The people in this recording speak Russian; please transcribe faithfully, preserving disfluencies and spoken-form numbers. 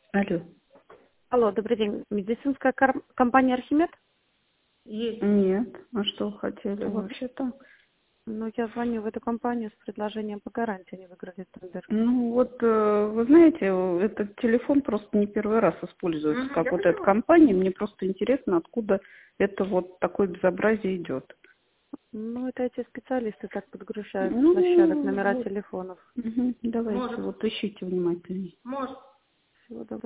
Алло. Алло, добрый день. Медицинская кор- компания «Архимед»? Есть. Нет. А что вы хотели Вот. вообще-то? Ну, я звоню в эту компанию с предложением по гарантии. Они выиграли тендер. Ну вот, э, вы знаете, э, этот телефон просто не первый раз используется, Мгм, как я вот эта поняла. компания. Мне просто интересно, откуда это вот такое безобразие идет. Ну, это эти специалисты так подгружают с площадок Ну, номера вот. телефонов. Мгм. Давайте, Может, вот ищите внимательнее. может. Всего доброго.